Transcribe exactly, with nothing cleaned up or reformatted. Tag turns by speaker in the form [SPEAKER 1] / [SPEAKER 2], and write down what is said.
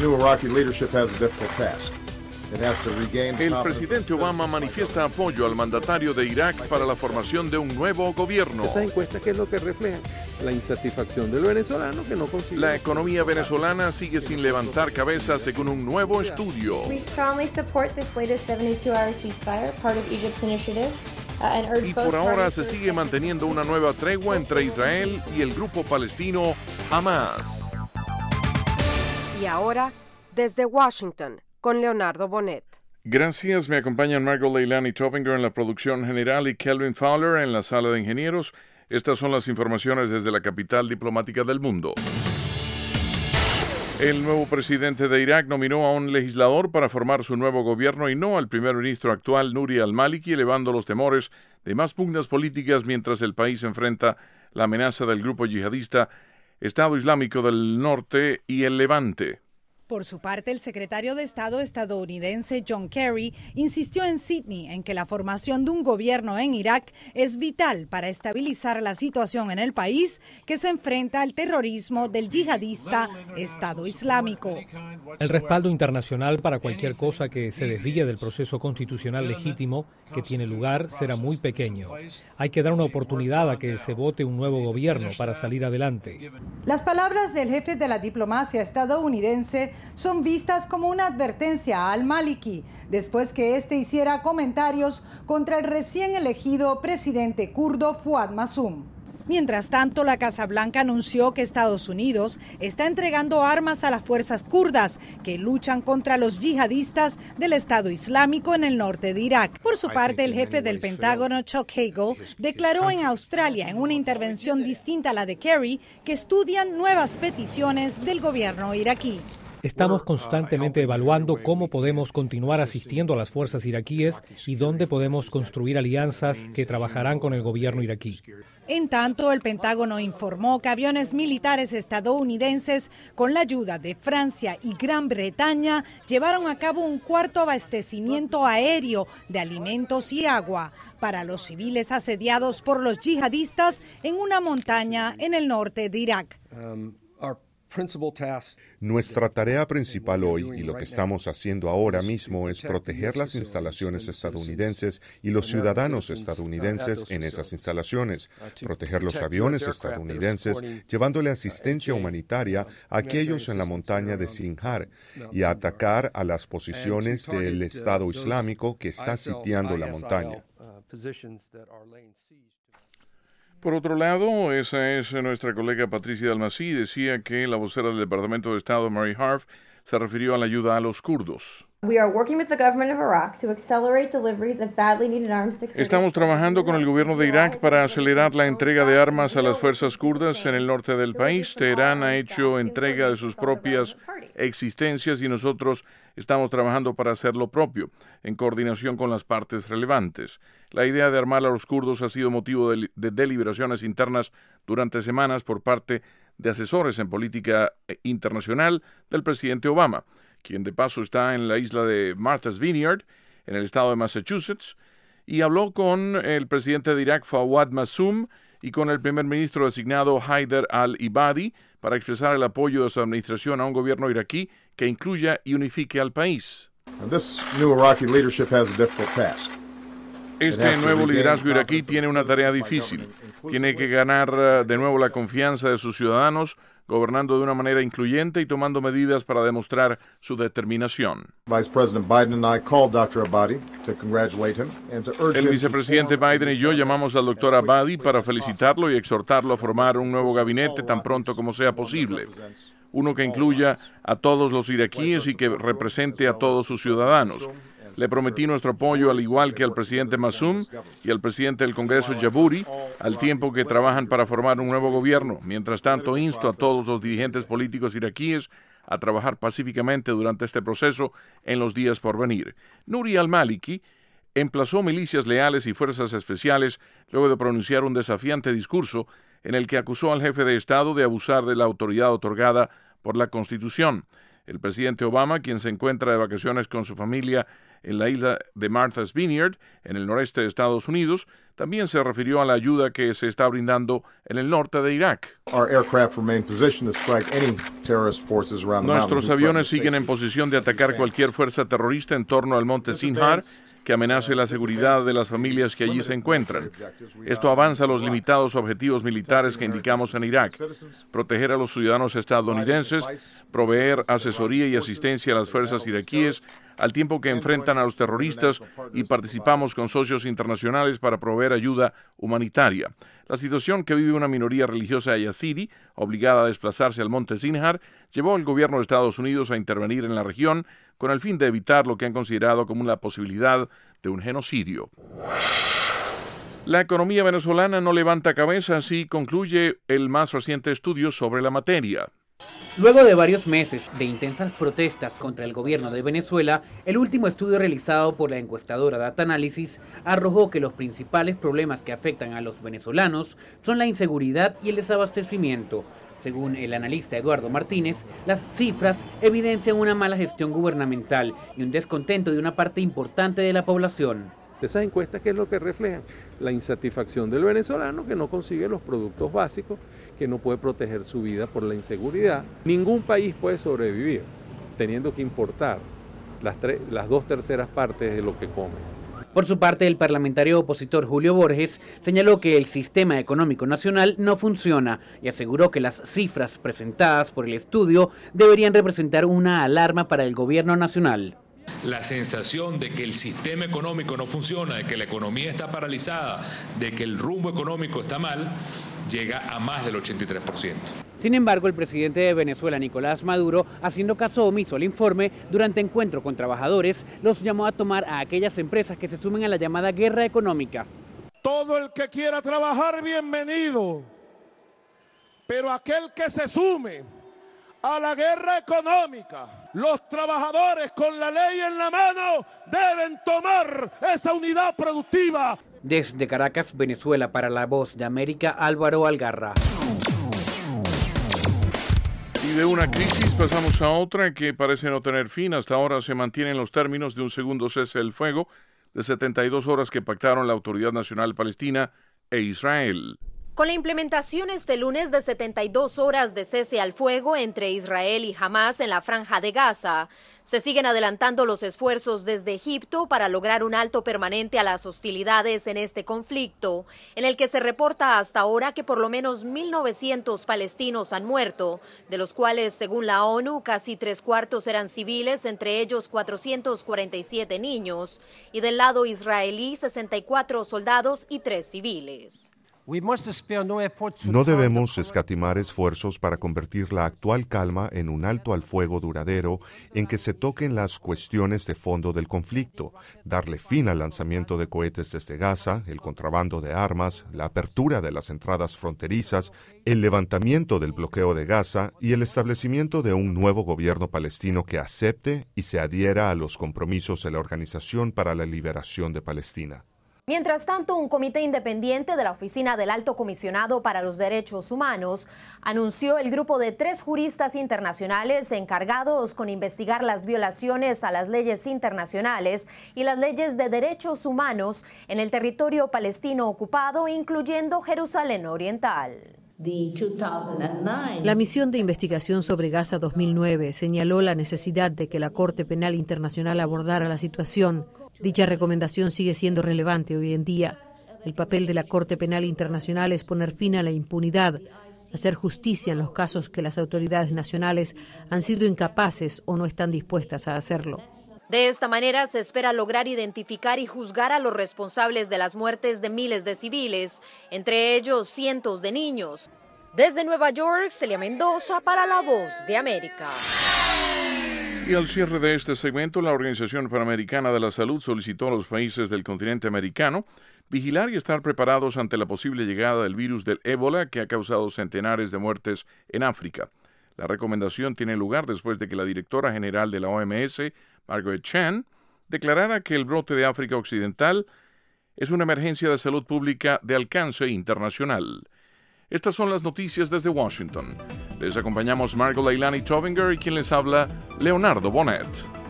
[SPEAKER 1] El presidente Obama manifiesta apoyo al mandatario de Irak para la formación de un nuevo gobierno.
[SPEAKER 2] Esas encuestas, ¿qué es lo que reflejan? La insatisfacción del venezolano que no consigue.
[SPEAKER 1] La economía venezolana sigue sin levantar cabeza según un nuevo estudio. Y por ahora se sigue manteniendo una nueva tregua entre Israel y el grupo palestino Hamas.
[SPEAKER 3] Y ahora, desde Washington, con Leonardo Bonet.
[SPEAKER 1] Gracias, me acompañan Margot Leilani Tovinger en la producción general y Kelvin Fowler en la sala de ingenieros. Estas son las informaciones desde la capital diplomática del mundo. El nuevo presidente de Irak nominó a un legislador para formar su nuevo gobierno y no al primer ministro actual, Nouri al-Maliki, elevando los temores de más pugnas políticas mientras el país enfrenta la amenaza del grupo yihadista Estado Islámico del Norte y el Levante.
[SPEAKER 4] Por su parte, el secretario de Estado estadounidense John Kerry insistió en Sydney en que la formación de un gobierno en Irak es vital para estabilizar la situación en el país que se enfrenta al terrorismo del yihadista Estado Islámico.
[SPEAKER 5] El respaldo internacional para cualquier cosa que se desvíe del proceso constitucional legítimo que tiene lugar será muy pequeño. Hay que dar una oportunidad a que se vote un nuevo gobierno para salir adelante.
[SPEAKER 4] Las palabras del jefe de la diplomacia estadounidense son vistas como una advertencia a al-Maliki después que éste hiciera comentarios contra el recién elegido presidente kurdo Fuad Masum. Mientras tanto, la Casa Blanca anunció que Estados Unidos está entregando armas a las fuerzas kurdas que luchan contra los yihadistas del Estado Islámico en el norte de Irak. Por su parte, el jefe del Pentágono, Chuck Hagel, declaró en Australia, en una intervención distinta a la de Kerry, que estudian nuevas peticiones del gobierno iraquí.
[SPEAKER 5] Estamos constantemente evaluando cómo podemos continuar asistiendo a las fuerzas iraquíes y dónde podemos construir alianzas que trabajarán con el gobierno iraquí.
[SPEAKER 4] En tanto, el Pentágono informó que aviones militares estadounidenses, con la ayuda de Francia y Gran Bretaña, llevaron a cabo un cuarto abastecimiento aéreo de alimentos y agua para los civiles asediados por los yihadistas en una montaña en el norte de Irak.
[SPEAKER 6] Um, Nuestra tarea principal hoy y lo que estamos haciendo ahora mismo es proteger las instalaciones estadounidenses y los ciudadanos estadounidenses en esas instalaciones, proteger los aviones estadounidenses, llevándole asistencia humanitaria a aquellos en la montaña de Sinjar y a atacar a las posiciones del Estado Islámico que está sitiando la montaña.
[SPEAKER 1] Por otro lado, esa es nuestra colega Patricia Dalmasí, decía que la vocera del Departamento de Estado, Mary Harf, se refirió a la ayuda a los kurdos. Estamos trabajando con el gobierno de Irak para acelerar la entrega de armas a las fuerzas kurdas en el norte del país. Teherán ha hecho entrega de sus propias existencias y nosotros estamos trabajando para hacer lo propio, en coordinación con las partes relevantes. La idea de armar a los kurdos ha sido motivo de, de deliberaciones internas durante semanas por parte de asesores en política internacional del presidente Obama, quien de paso está en la isla de Martha's Vineyard, en el estado de Massachusetts, y habló con el presidente de Irak, Fawad Masum, y con el primer ministro designado Haider al-Ibadi para expresar el apoyo de su administración a un gobierno iraquí que incluya y unifique al país. Este nuevo liderazgo iraquí tiene una tarea difícil. Tiene que ganar de nuevo la confianza de sus ciudadanos, gobernando de una manera incluyente y tomando medidas para demostrar su determinación. El vicepresidente Biden y yo llamamos al doctor Abadi para felicitarlo y exhortarlo a formar un nuevo gabinete tan pronto como sea posible. Uno que incluya a todos los iraquíes y que represente a todos sus ciudadanos. Le prometí nuestro apoyo al igual que al presidente Masum y al presidente del Congreso Jabouri, al tiempo que trabajan para formar un nuevo gobierno. Mientras tanto, insto a todos los dirigentes políticos iraquíes a trabajar pacíficamente durante este proceso en los días por venir. Nouri al-Maliki emplazó milicias leales y fuerzas especiales luego de pronunciar un desafiante discurso en el que acusó al jefe de Estado de abusar de la autoridad otorgada por la Constitución. El presidente Obama, quien se encuentra de vacaciones con su familia en la isla de Martha's Vineyard, en el noreste de Estados Unidos, también se refirió a la ayuda que se está brindando en el norte de Irak. Nuestros aviones siguen en posición de atacar cualquier fuerza terrorista en torno al monte Sinjar que amenace la seguridad de las familias que allí se encuentran. Esto avanza los limitados objetivos militares que indicamos en Irak: proteger a los ciudadanos estadounidenses, proveer asesoría y asistencia a las fuerzas iraquíes al tiempo que enfrentan a los terroristas, y participamos con socios internacionales para proveer ayuda humanitaria. La situación que vive una minoría religiosa yazidi, obligada a desplazarse al monte Sinjar, llevó al gobierno de Estados Unidos a intervenir en la región con el fin de evitar lo que han considerado como una posibilidad de un genocidio. La economía venezolana no levanta cabeza, así concluye el más reciente estudio sobre la materia.
[SPEAKER 7] Luego de varios meses de intensas protestas contra el gobierno de Venezuela, el último estudio realizado por la encuestadora Data Analysis arrojó que los principales problemas que afectan a los venezolanos son la inseguridad y el desabastecimiento. Según el analista Eduardo Martínez, las cifras evidencian una mala gestión gubernamental y un descontento de una parte importante de la población.
[SPEAKER 2] Esas encuestas, ¿qué es lo que reflejan? La insatisfacción del venezolano, que no consigue los productos básicos, que no puede proteger su vida por la inseguridad. Ningún país puede sobrevivir teniendo que importar las, tres, las dos terceras partes de lo que come.
[SPEAKER 7] Por su parte, el parlamentario opositor Julio Borges señaló que el sistema económico nacional no funciona y aseguró que las cifras presentadas por el estudio deberían representar una alarma para el gobierno nacional.
[SPEAKER 8] La sensación de que el sistema económico no funciona, de que la economía está paralizada, de que el rumbo económico está mal, llega a más del ochenta y tres por ciento.
[SPEAKER 7] Sin embargo, el presidente de Venezuela, Nicolás Maduro, haciendo caso omiso al informe, durante encuentro con trabajadores, los llamó a tomar a aquellas empresas que se sumen a la llamada guerra económica.
[SPEAKER 9] Todo el que quiera trabajar, bienvenido, pero aquel que se sume a la guerra económica, los trabajadores con la ley en la mano deben tomar esa unidad productiva.
[SPEAKER 7] Desde Caracas, Venezuela, para La Voz de América, Álvaro Algarra.
[SPEAKER 1] Y de una crisis pasamos a otra que parece no tener fin. Hasta ahora se mantienen los términos de un segundo cese del fuego de setenta y dos horas que pactaron la Autoridad Nacional Palestina e Israel.
[SPEAKER 10] Con la implementación este lunes de setenta y dos horas de cese al fuego entre Israel y Hamás en la Franja de Gaza, se siguen adelantando los esfuerzos desde Egipto para lograr un alto permanente a las hostilidades en este conflicto, en el que se reporta hasta ahora que por lo menos mil novecientos palestinos han muerto, de los cuales, según la ONU, casi tres cuartos eran civiles, entre ellos cuatrocientos cuarenta y siete niños, y del lado israelí sesenta y cuatro soldados y tres civiles.
[SPEAKER 6] No debemos escatimar esfuerzos para convertir la actual calma en un alto al fuego duradero en que se toquen las cuestiones de fondo del conflicto, darle fin al lanzamiento de cohetes desde Gaza, el contrabando de armas, la apertura de las entradas fronterizas, el levantamiento del bloqueo de Gaza y el establecimiento de un nuevo gobierno palestino que acepte y se adhiera a los compromisos de la Organización para la Liberación de Palestina.
[SPEAKER 10] Mientras tanto, un comité independiente de la Oficina del Alto Comisionado para los Derechos Humanos anunció el grupo de tres juristas internacionales encargados con investigar las violaciones a las leyes internacionales y las leyes de derechos humanos en el territorio palestino ocupado, incluyendo Jerusalén Oriental.
[SPEAKER 11] La misión de investigación sobre Gaza dos mil nueve señaló la necesidad de que la Corte Penal Internacional abordara la situación. Dicha recomendación sigue siendo relevante hoy en día. El papel de la Corte Penal Internacional es poner fin a la impunidad, hacer justicia en los casos que las autoridades nacionales han sido incapaces o no están dispuestas a hacerlo.
[SPEAKER 10] De esta manera se espera lograr identificar y juzgar a los responsables de las muertes de miles de civiles, entre ellos cientos de niños. Desde Nueva York, Celia Mendoza para La Voz de América.
[SPEAKER 1] Y al cierre de este segmento, la Organización Panamericana de la Salud solicitó a los países del continente americano vigilar y estar preparados ante la posible llegada del virus del ébola que ha causado centenares de muertes en África. La recomendación tiene lugar después de que la directora general de la O M S, Margaret Chan, declarara que el brote de África Occidental es una emergencia de salud pública de alcance internacional. Estas son las noticias desde Washington. Les acompañamos Margot Leilani Tovinger y quien les habla, Leonardo Bonet.